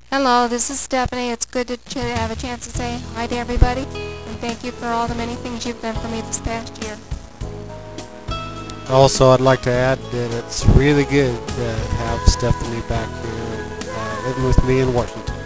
Hello, this is Stephanie. It's good to have a chance to say hi to everybody, and thank you for all the many things you've done for me this past year. Also, I'd like to add that it's really good to have Stephanie back here living with me in Washington.